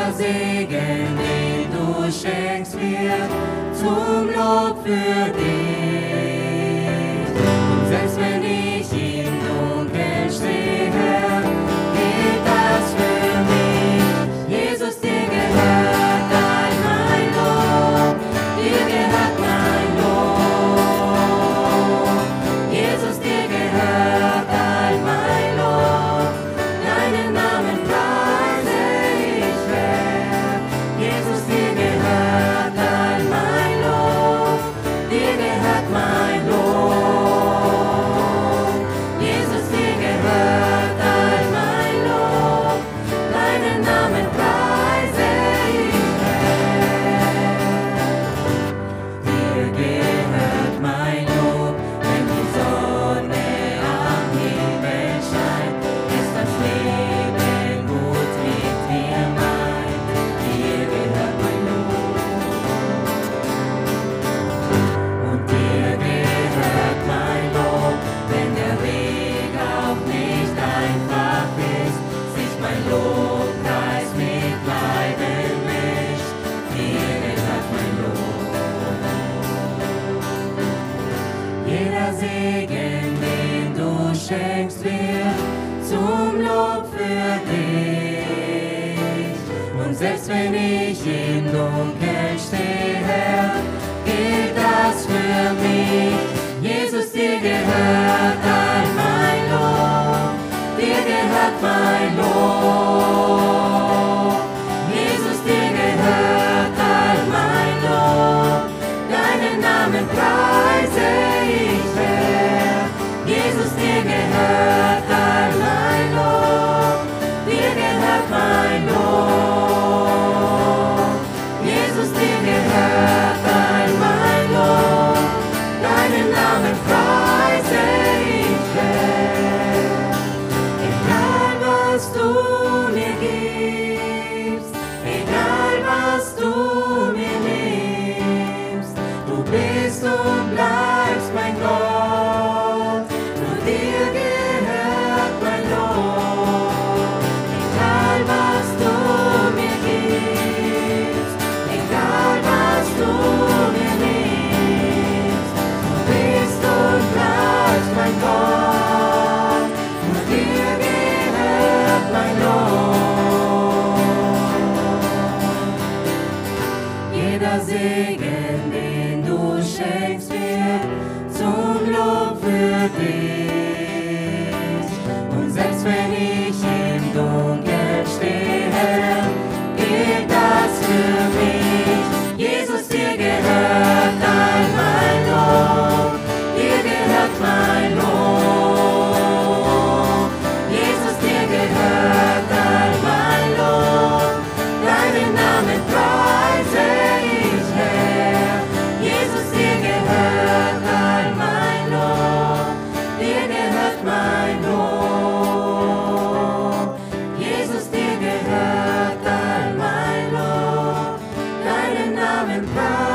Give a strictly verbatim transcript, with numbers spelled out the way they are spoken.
Jeder Segen, den du schenkst, wird zum Lob für dich. Und selbst wenn ich im Dunkeln stehe, gilt das für mich. Jesus, dir gehört all mein Lob, dir gehört mein Lob. Jesus, dir gehört all mein Lob, deinen Namen preise ich wert. Jesus, dir gehört all mein Lob, dir gehört mein Lob. Jesus, dir gehört all mein Lob, deinen Namen preise ich wert. Dir gehört mein Lob, wenn die Sonne am Himmel scheint, ist das Leben gut mit dir meint. Dir gehört mein Lob. Und dir gehört mein Lob, wenn der Weg auch nicht einfach ist, sich mein Lobpreis mit Leiden mischt. Dir gehört mein Lob. Jeder Segen, den du schenkst, wird zum Lob für dich. Und selbst wenn ich im Dunkeln stehe, gilt das für mich. Jesus, dir gehört all mein Lob, dir gehört mein Lob. Jesus, dir gehört all mein Lob, deinen Namen preise ich wert. Jesus, dir gehört all mein Lob, dir gehört mein Lob. Jesus, dir gehört all mein Lob, deinen Namen preise ich wert. Egal was du mir gibst, egal was du mir nimmst, du bist und bleibst mein Gott, nur dir gehört mein Lob. Egal was du mir gibst, egal was du mir nimmst, du bist und bleibst mein Gott, nur dir gehört mein Lob. Jeder Segen, den du schenkst, wird zum Lob für dich. Und selbst wenn ich im Dunkeln stehe, gilt das für mich. Jesus, dir gehört all mein Lob, dir gehört mein Lob. Jesus, dir gehört all mein Lob, deinen Namen preise ich wert. Jesus, dir gehört all mein Lob, dir gehört mein Lob. Jesus, dir gehört all mein Lob, deinen Namen preise